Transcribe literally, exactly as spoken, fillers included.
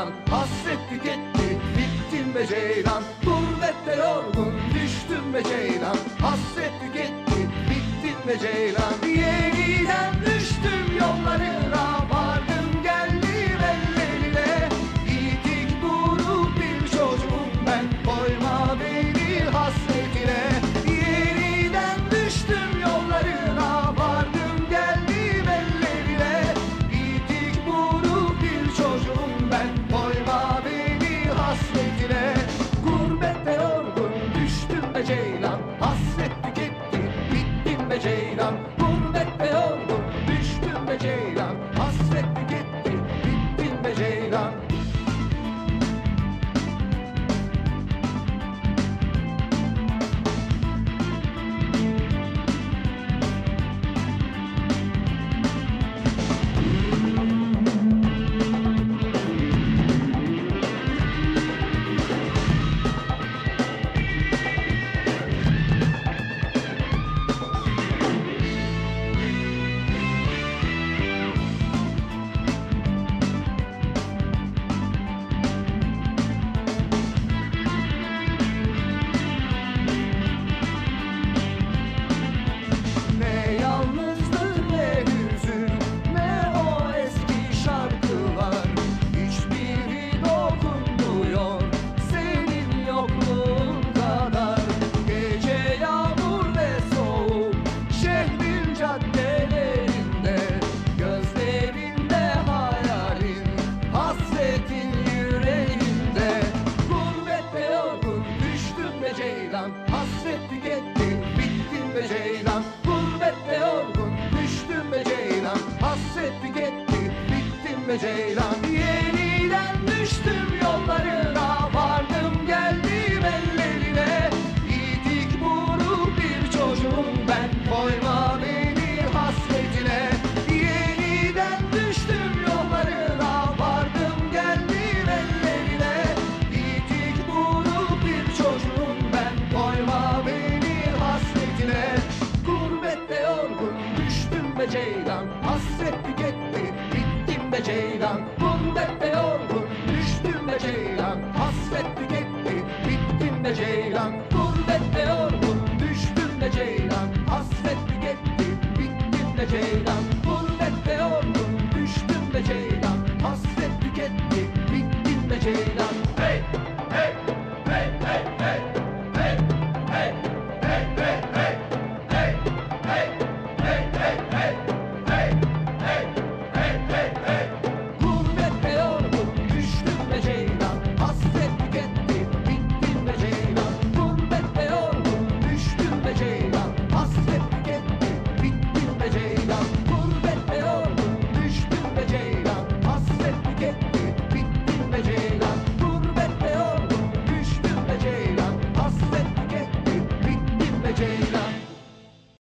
ceylan, hasret tüketti, bittim be ceylan. Gurbette yorgun düştüm be ceylan, hasret tüketti, bittim be ceylan. Yeniden düştüm yollarına, vardım geldim ellerine. Yitik buruk bir çocuğum ben, koyma beni hasretine. Yeniden düştüm yollarına, vardım geldim ellerine. Yitik buruk bir çocuğum ben, koyma beni hasretine. Gurbette yorgun düştüm be ceylan, hasret tüketti, bittim be ceylan. Gurbette yorgun düştüm be ceylan, hasret tüketti, bittim be ceylan. Ne yalnızlık ne hüzün, ne o eski şarkılar, hiçbiri dokunmuyor senin yokluğun kadar. Gece yağmur ve soğuk şehrin caddelerinde, gözlerinde hayalin, hasretin yüreğinde. Gurbette yorgun düştüm be ceylan, hasret tüketti, bittim be ceylan. Gurbette yorgun düştüm be ceylan, hasret tüketti, bittim be ceylan. Yeniden düştüm yollarına, vardım geldim ellerine. Yitik buruk bir çocuğum ben, koyma beni hasretine. Yeniden düştüm yollarına, vardım geldim ellerine. Yitik buruk bir çocuğum ben, koyma beni hasretine. Gurbette yorgun düştüm be ceylan, hasret tüketti, bittim be ceylan. Gurbette yorgun düştüm be ceylan, hasret tüketti, bittim be ceylan. Gurbette yorgun düştüm be ceylan, hasret tüketti, bittim be ceylan.